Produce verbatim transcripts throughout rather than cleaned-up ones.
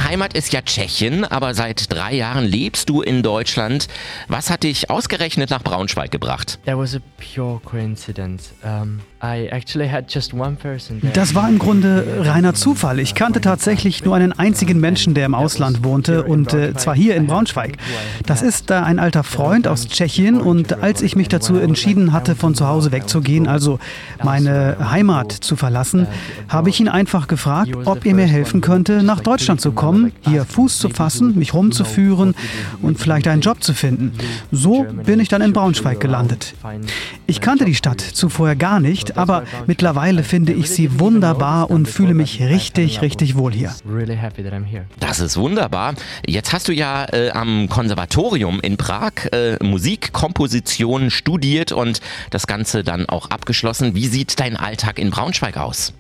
Heimat ist ja Tschechien, aber seit drei Jahren lebst du in Deutschland. Was hat dich ausgerechnet nach Braunschweig gebracht? That was a pure coincidence. Um, I actually had just one person there. Das war im Grunde reiner Zufall. Ich kannte tatsächlich nur einen einzigen Menschen, der im Ausland wohnte, und äh, zwar hier in Braunschweig. Das ist äh, ein alter Freund aus Tschechien, und als ich mich dazu entschieden hatte, von zu Hause wegzugehen, also meine Heimat zu verlassen, habe ich ihn einfach gefragt, ob er mir helfen könnte, nach Deutschland zu kommen, hier Fuß zu fassen, mich rumzuführen und vielleicht einen Job zu finden. So bin ich dann in Braunschweig gelandet. Ich kannte die Stadt zuvor gar nicht, aber mittlerweile finde ich sie wunderbar und fühle mich richtig, richtig wohl hier. Das ist wunderbar. Jetzt hast du ja äh, am Konservatorium in Prag äh, Musikkomposition studiert und das Ganze dann auch abgeschlossen. Wie sieht dein Alltag in Braunschweig aus?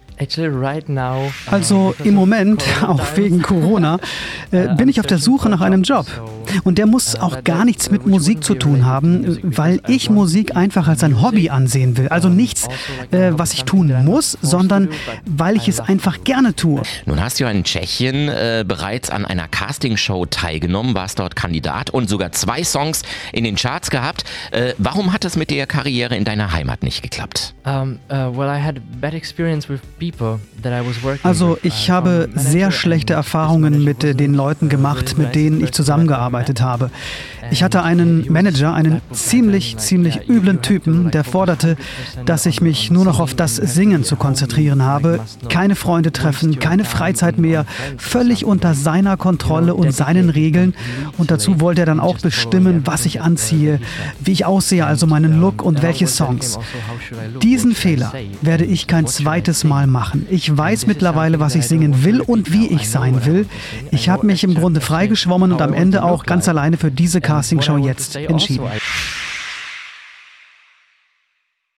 Also im Moment, auch wegen Corona, äh, bin ich auf der Suche nach einem Job. Und der muss auch gar nichts mit Musik zu tun haben, weil ich Musik einfach als ein Hobby ansehen will. Also nichts, äh, was ich tun muss, sondern weil ich es einfach gerne tue. Nun hast du ja in Tschechien äh, bereits an einer Castingshow teilgenommen, warst dort Kandidat und sogar zwei Songs in den Charts gehabt. Äh, warum hat es mit der Karriere in deiner Heimat nicht geklappt? Um, uh, well, I had a bad experience with people. Also ich habe sehr schlechte Erfahrungen mit den Leuten gemacht, mit denen ich zusammengearbeitet habe. Ich hatte einen Manager, einen ziemlich, ziemlich üblen Typen, der forderte, dass ich mich nur noch auf das Singen zu konzentrieren habe, keine Freunde treffen, keine Freizeit mehr, völlig unter seiner Kontrolle und seinen Regeln. Und dazu wollte er dann auch bestimmen, was ich anziehe, wie ich aussehe, also meinen Look und welche Songs. Diesen Fehler werde ich kein zweites Mal machen. Ich weiß mittlerweile, was ich singen will und wie ich sein will. Ich habe mich im Grunde freigeschwommen und am Ende auch ganz alleine für diese Castingshow jetzt entschieden.